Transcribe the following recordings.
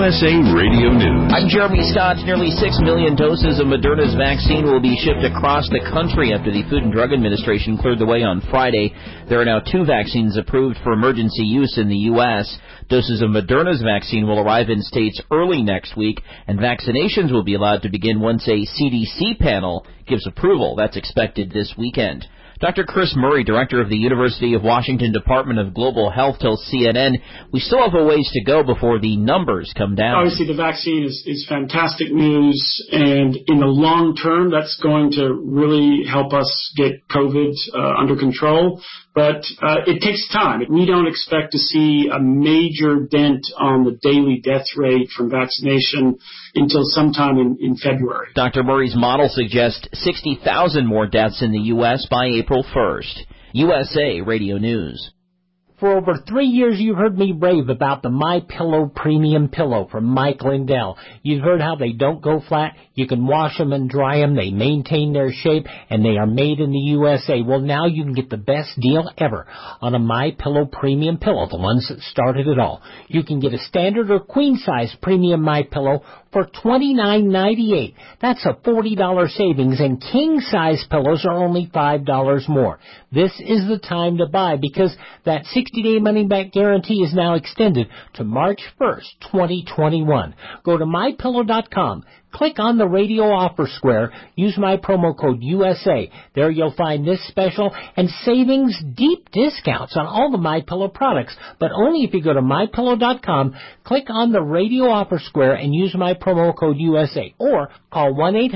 USA Radio News. I'm Jeremy Scott. Nearly 6 million doses of Moderna's vaccine will be shipped across the country after the Food and Drug Administration cleared the way on Friday. There are now 2 vaccines approved for emergency use in the U.S. Doses of Moderna's vaccine will arrive in states early next week, and vaccinations will be allowed to begin once a CDC panel gives approval. That's expected this weekend. Dr. Chris Murray, director of the University of Washington Department of Global Health, tells CNN, we still have a ways to go before the numbers come down. Obviously, the vaccine is fantastic news, and in the long term, that's going to really help us get COVID under control. But it takes time. We don't expect to see a major dent on the daily death rate from vaccination until sometime in February. Dr. Murray's model suggests 60,000 more deaths in the U.S. by April 1st. USA Radio News. For over 3 years, you've heard me rave about the MyPillow Premium Pillow from Mike Lindell. You've heard how they don't go flat. You can wash them and dry them. They maintain their shape, and they are made in the USA. Well, now you can get the best deal ever on a MyPillow Premium Pillow, the ones that started it all. You can get a standard or queen-size premium MyPillow for $29.98. That's a $40 savings, and king-size pillows are only $5 more. This is the time to buy because that 60-day money-back guarantee is now extended to March 1st, 2021. Go to MyPillow.com. Click on the radio offer square. Use my promo code USA. There you'll find this special and savings, deep discounts on all the MyPillow products, but only if you go to MyPillow.com, click on the radio offer square and use my promo code USA. Or call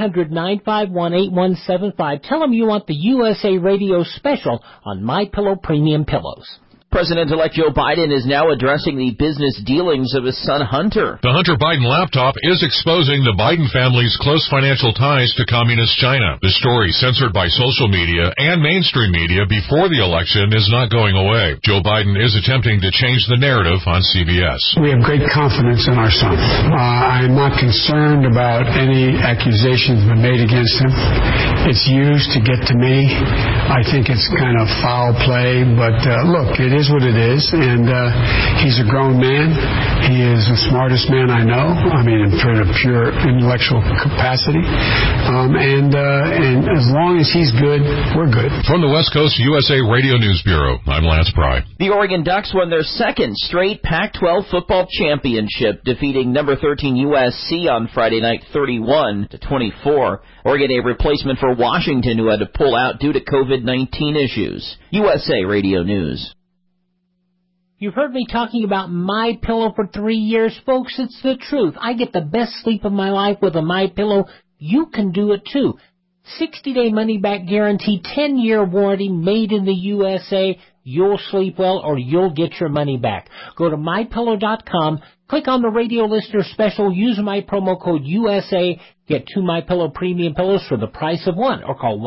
1-800-951-8175. Tell them you want the USA Radio special on MyPillow Premium Pillows. President-elect Joe Biden is now addressing the business dealings of his son Hunter. The Hunter Biden laptop is exposing the Biden family's close financial ties to Communist China. The story, censored by social media and mainstream media before the election, is not going away. Joe Biden is attempting to change the narrative on CBS. We have great confidence in our son. I'm not concerned about any accusations that been made against him. It's used to get to me. I think it's kind of foul play, but look, it is what it is, and he's a grown man. He is the smartest man I know. I mean, in pure intellectual capacity. And as long as he's good, we're good. From the West Coast USA Radio News Bureau, I'm Lance Pry. The Oregon Ducks won their second straight Pac-12 football championship, defeating number 13 USC on Friday night 31-24. Oregon a replacement for Washington, who had to pull out due to COVID-19 issues. USA Radio News. You've heard me talking about MyPillow for 3 years, folks. It's the truth. I get the best sleep of my life with a MyPillow. You can do it too. 60-day money-back guarantee, 10-year warranty, made in the USA. You'll sleep well or you'll get your money back. Go to MyPillow.com, click on the radio listener special, use my promo code USA, get 2 MyPillow premium pillows for the price of one, or call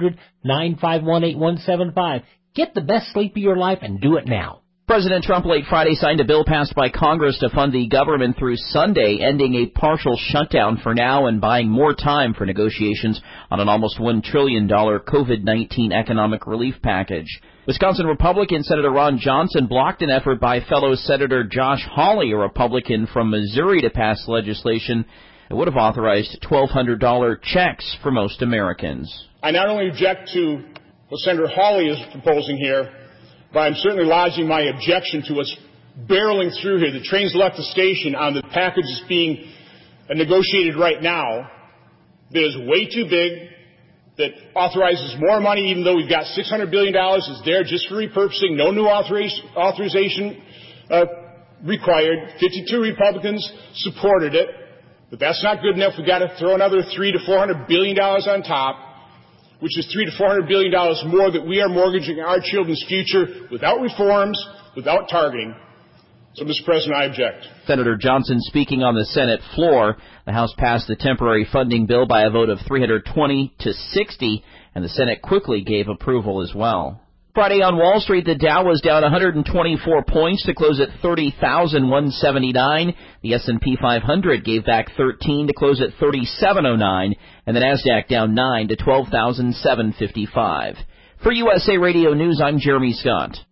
1-800-951-8175. Get the best sleep of your life and do it now. President Trump late Friday signed a bill passed by Congress to fund the government through Sunday, ending a partial shutdown for now and buying more time for negotiations on an almost $1 trillion COVID-19 economic relief package. Wisconsin Republican Senator Ron Johnson blocked an effort by fellow Senator Josh Hawley, a Republican from Missouri, to pass legislation that would have authorized $1,200 checks for most Americans. I not only object to what Senator Hawley is proposing here, but I'm certainly lodging my objection to what's barreling through here. The train's left the station on the package that's being negotiated right now that is way too big, that authorizes more money, even though we've got $600 billion is there just for repurposing, no new authorization required. 52 Republicans supported it, but that's not good enough. We've got to throw another $300 to $400 billion on top, which is $300 to $400 billion more that we are mortgaging our children's future without reforms, without targeting. So, Mr. President, I object. Senator Johnson speaking on the Senate floor. The House passed the temporary funding bill by a vote of 320 to 60, and the Senate quickly gave approval as well. Friday on Wall Street, the Dow was down 124 points to close at 30,179. The S&P 500 gave back 13 to close at 3709, and the Nasdaq down 9 to 12,755. For USA Radio News, I'm Jeremy Scott.